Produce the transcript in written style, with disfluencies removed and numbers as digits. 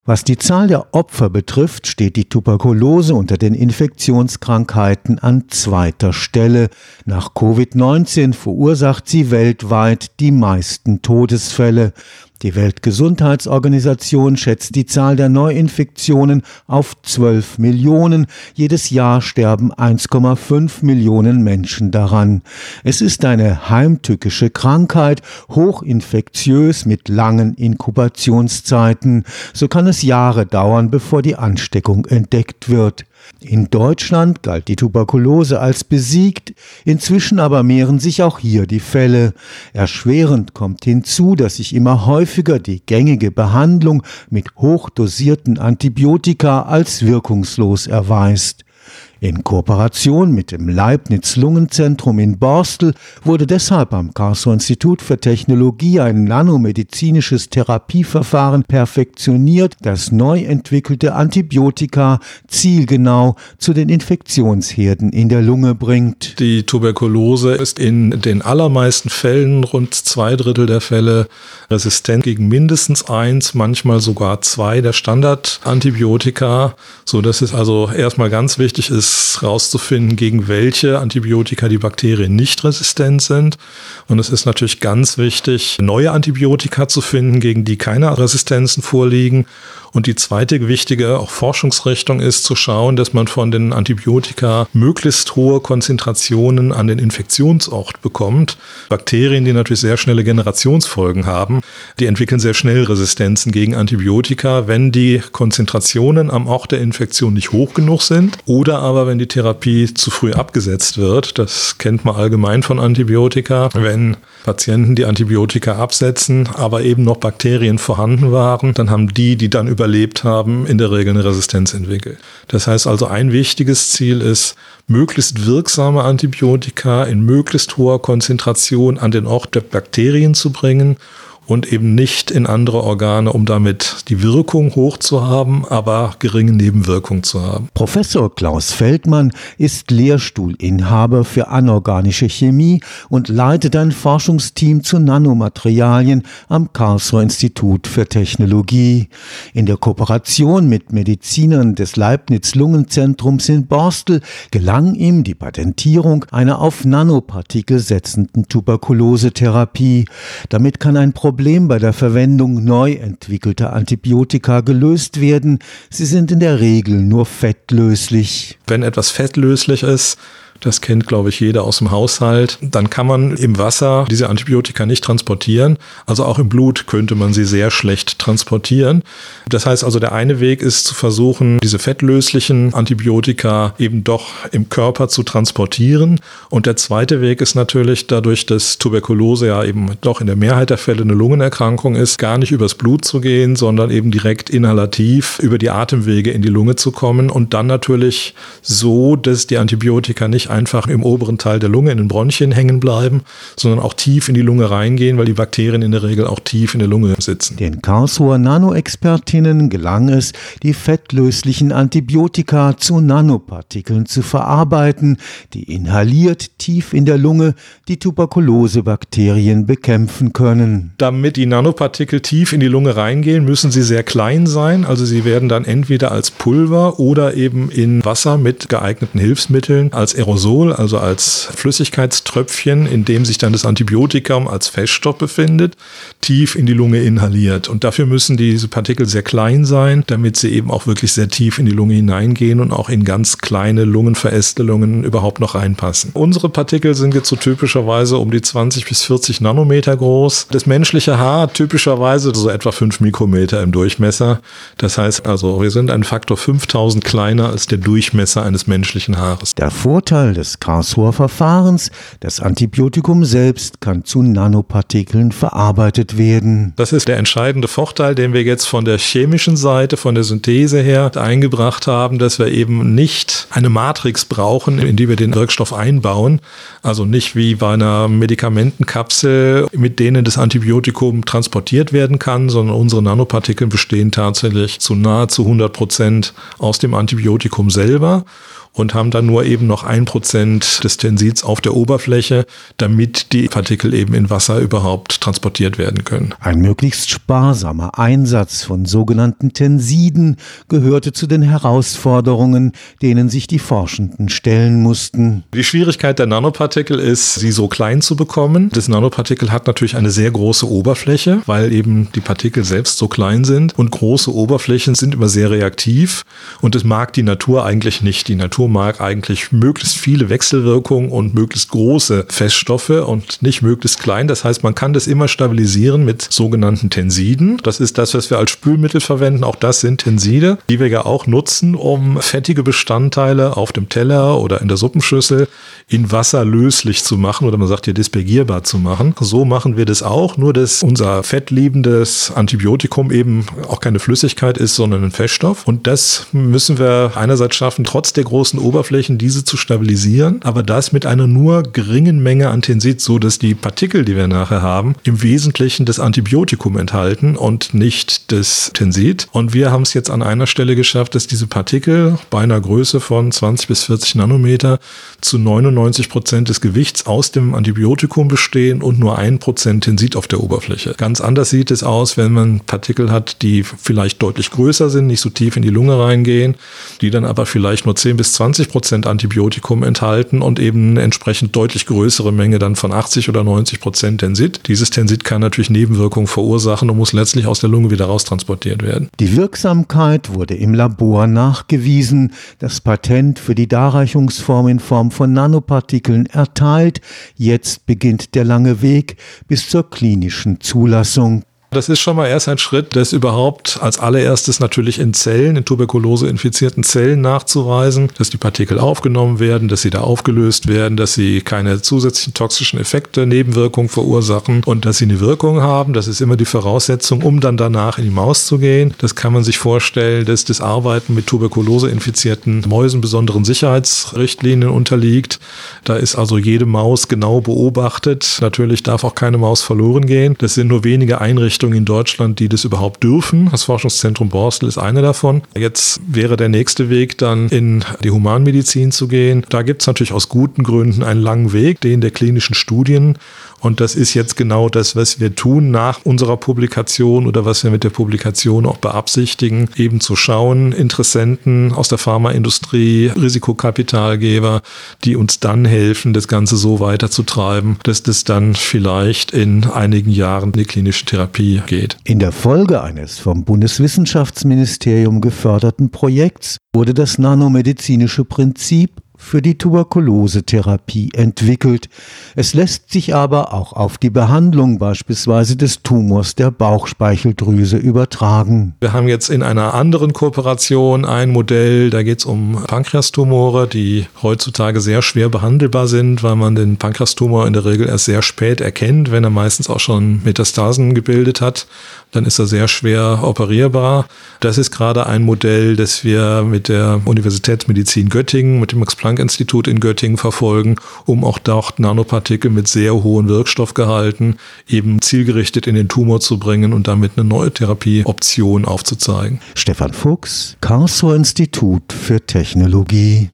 Was die Zahl der Opfer betrifft, steht die Tuberkulose unter den Infektionskrankheiten an zweiter Stelle. Nach Covid-19 verursacht sie weltweit die meisten Todesfälle. Die Weltgesundheitsorganisation schätzt die Zahl der Neuinfektionen auf 12 Millionen. Jedes Jahr sterben 1,5 Millionen Menschen daran. Es ist eine heimtückische Krankheit, hochinfektiös mit langen Inkubationszeiten. So kann es Jahre dauern, bevor die Ansteckung entdeckt wird. In Deutschland galt die Tuberkulose als besiegt, inzwischen aber mehren sich auch hier die Fälle. Erschwerend kommt hinzu, dass sich immer häufiger die gängige Behandlung mit hochdosierten Antibiotika als wirkungslos erweist. In Kooperation mit dem Leibniz-Lungenzentrum in Borstel wurde deshalb am Karlsruher Institut für Technologie ein nanomedizinisches Therapieverfahren perfektioniert, das neu entwickelte Antibiotika zielgenau zu den Infektionsherden in der Lunge bringt. Die Tuberkulose ist in den allermeisten Fällen, rund 2/3 der Fälle, resistent gegen mindestens 1, manchmal sogar 2 der Standardantibiotika, sodass es also erstmal ganz wichtig ist, herauszufinden, gegen welche Antibiotika die Bakterien nicht resistent sind. Und es ist natürlich ganz wichtig, neue Antibiotika zu finden, gegen die keine Resistenzen vorliegen. Und die zweite wichtige auch Forschungsrichtung ist zu schauen, dass man von den Antibiotika möglichst hohe Konzentrationen an den Infektionsort bekommt. Bakterien, die natürlich sehr schnelle Generationsfolgen haben, die entwickeln sehr schnell Resistenzen gegen Antibiotika, wenn die Konzentrationen am Ort der Infektion nicht hoch genug sind oder aber wenn die Therapie zu früh abgesetzt wird. Das kennt man allgemein von Antibiotika. Wenn Patienten die Antibiotika absetzen, aber eben noch Bakterien vorhanden waren, dann haben die dann überlebt haben, in der Regel eine Resistenz entwickelt. Das heißt also, ein wichtiges Ziel ist, möglichst wirksame Antibiotika in möglichst hoher Konzentration an den Ort der Bakterien zu bringen und eben nicht in andere Organe, um damit die Wirkung hoch zu haben, aber geringe Nebenwirkungen zu haben. Professor Klaus Feldmann ist Lehrstuhlinhaber für anorganische Chemie und leitet ein Forschungsteam zu Nanomaterialien am Karlsruher Institut für Technologie. In der Kooperation mit Medizinern des Leibniz-Lungenzentrums in Borstel gelang ihm die Patentierung einer auf Nanopartikel setzenden Tuberkulosetherapie. Damit kann ein Problem bei der Verwendung neu entwickelter Antibiotika gelöst werden. Sie sind in der Regel nur fettlöslich. Wenn etwas fettlöslich ist, das kennt, glaube ich, jeder aus dem Haushalt, dann kann man im Wasser diese Antibiotika nicht transportieren. Also auch im Blut könnte man sie sehr schlecht transportieren. Das heißt also, der eine Weg ist zu versuchen, diese fettlöslichen Antibiotika eben doch im Körper zu transportieren. Und der zweite Weg ist natürlich, dadurch, dass Tuberkulose ja eben doch in der Mehrheit der Fälle eine Lungenerkrankung ist, gar nicht übers Blut zu gehen, sondern eben direkt inhalativ über die Atemwege in die Lunge zu kommen und dann natürlich so, dass die Antibiotika nicht einfach im oberen Teil der Lunge in den Bronchien hängen bleiben, sondern auch tief in die Lunge reingehen, weil die Bakterien in der Regel auch tief in der Lunge sitzen. Den Karlsruher Nanoexpertinnen gelang es, die fettlöslichen Antibiotika zu Nanopartikeln zu verarbeiten, die inhaliert tief in der Lunge die Tuberkulosebakterien bekämpfen können. Damit die Nanopartikel tief in die Lunge reingehen, müssen sie sehr klein sein. Also sie werden dann entweder als Pulver oder eben in Wasser mit geeigneten Hilfsmitteln als Aerosol, also als Flüssigkeitströpfchen, in dem sich dann das Antibiotikum als Feststoff befindet, tief in die Lunge inhaliert. Und dafür müssen diese Partikel sehr klein sein, damit sie eben auch wirklich sehr tief in die Lunge hineingehen und auch in ganz kleine Lungenverästelungen überhaupt noch reinpassen. Unsere Partikel sind jetzt so typischerweise um die 20 bis 40 Nanometer groß. Das menschliche Haar typischerweise so etwa 5 Mikrometer im Durchmesser. Das heißt also, wir sind ein Faktor 5000 kleiner als der Durchmesser eines menschlichen Haares. Der Vorteil des Karlsruher Verfahrens, das Antibiotikum selbst kann zu Nanopartikeln verarbeitet werden. Das ist der entscheidende Vorteil, den wir jetzt von der chemischen Seite, von der Synthese her eingebracht haben, dass wir eben nicht eine Matrix brauchen, in die wir den Wirkstoff einbauen. Also nicht wie bei einer Medikamentenkapsel, mit denen das Antibiotikum transportiert werden kann, sondern unsere Nanopartikel bestehen tatsächlich zu nahezu 100% aus dem Antibiotikum selber. und haben dann nur eben noch 1% des Tensits auf der Oberfläche, damit die Partikel eben in Wasser überhaupt transportiert werden können. Ein möglichst sparsamer Einsatz von sogenannten Tensiden gehörte zu den Herausforderungen, denen sich die Forschenden stellen mussten. Die Schwierigkeit der Nanopartikel ist, sie so klein zu bekommen. Das Nanopartikel hat natürlich eine sehr große Oberfläche, weil eben die Partikel selbst so klein sind, und große Oberflächen sind immer sehr reaktiv, und das mag die Natur eigentlich nicht. Die Natur mag eigentlich möglichst viele Wechselwirkungen und möglichst große Feststoffe und nicht möglichst klein. Das heißt, man kann das immer stabilisieren mit sogenannten Tensiden. Das ist das, was wir als Spülmittel verwenden. Auch das sind Tenside, die wir ja auch nutzen, um fettige Bestandteile auf dem Teller oder in der Suppenschüssel in Wasser löslich zu machen, oder man sagt hier dispergierbar zu machen. So machen wir das auch, nur dass unser fettliebendes Antibiotikum eben auch keine Flüssigkeit ist, sondern ein Feststoff. Und das müssen wir einerseits schaffen, trotz der großen Oberflächen diese zu stabilisieren, aber das mit einer nur geringen Menge an Tensid, so dass die Partikel, die wir nachher haben, im Wesentlichen das Antibiotikum enthalten und nicht das Tensid. Und wir haben es jetzt an einer Stelle geschafft, dass diese Partikel bei einer Größe von 20 bis 40 Nanometer zu 99% des Gewichts aus dem Antibiotikum bestehen und nur 1% Tensid auf der Oberfläche. Ganz anders sieht es aus, wenn man Partikel hat, die vielleicht deutlich größer sind, nicht so tief in die Lunge reingehen, die dann aber vielleicht nur 10 bis 20% Antibiotikum enthalten und eben eine entsprechend deutlich größere Menge dann von 80 oder 90% Tensid. Dieses Tensid kann natürlich Nebenwirkungen verursachen und muss letztlich aus der Lunge wieder raustransportiert werden. Die Wirksamkeit wurde im Labor nachgewiesen, das Patent für die Darreichungsform in Form von Nanopartikeln erteilt. Jetzt beginnt der lange Weg bis zur klinischen Zulassung. Das ist schon mal erst ein Schritt, das überhaupt als allererstes natürlich in Zellen, in Tuberkulose-infizierten Zellen nachzuweisen, dass die Partikel aufgenommen werden, dass sie da aufgelöst werden, dass sie keine zusätzlichen toxischen Effekte, Nebenwirkungen verursachen und dass sie eine Wirkung haben. Das ist immer die Voraussetzung, um dann danach in die Maus zu gehen. Das kann man sich vorstellen, dass das Arbeiten mit Tuberkulose-infizierten Mäusen besonderen Sicherheitsrichtlinien unterliegt. Da ist also jede Maus genau beobachtet. Natürlich darf auch keine Maus verloren gehen. Das sind nur wenige Einrichtungen in Deutschland, die das überhaupt dürfen. Das Forschungszentrum Borstel ist eine davon. Jetzt wäre der nächste Weg dann in die Humanmedizin zu gehen. Da gibt es natürlich aus guten Gründen einen langen Weg, den der klinischen Studien. Und das ist jetzt genau das, was wir tun nach unserer Publikation oder was wir mit der Publikation auch beabsichtigen, eben zu schauen, Interessenten aus der Pharmaindustrie, Risikokapitalgeber, die uns dann helfen, das Ganze so weiterzutreiben, dass das dann vielleicht in einigen Jahren in die klinische Therapie geht. In der Folge eines vom Bundeswissenschaftsministerium geförderten Projekts wurde das nanomedizinische Prinzip für die Tuberkulosetherapie entwickelt. Es lässt sich aber auch auf die Behandlung beispielsweise des Tumors der Bauchspeicheldrüse übertragen. Wir haben jetzt in einer anderen Kooperation ein Modell, da geht es um Pankreastumore, die heutzutage sehr schwer behandelbar sind, weil man den Pankreastumor in der Regel erst sehr spät erkennt, wenn er meistens auch schon Metastasen gebildet hat. Dann ist er sehr schwer operierbar. Das ist gerade ein Modell, das wir mit der Universitätsmedizin Göttingen, mit dem Max-Planck-Institut in Göttingen verfolgen, um auch dort Nanopartikel mit sehr hohen Wirkstoffgehalten eben zielgerichtet in den Tumor zu bringen und damit eine neue Therapieoption aufzuzeigen. Stefan Fuchs, Karlsruher Institut für Technologie.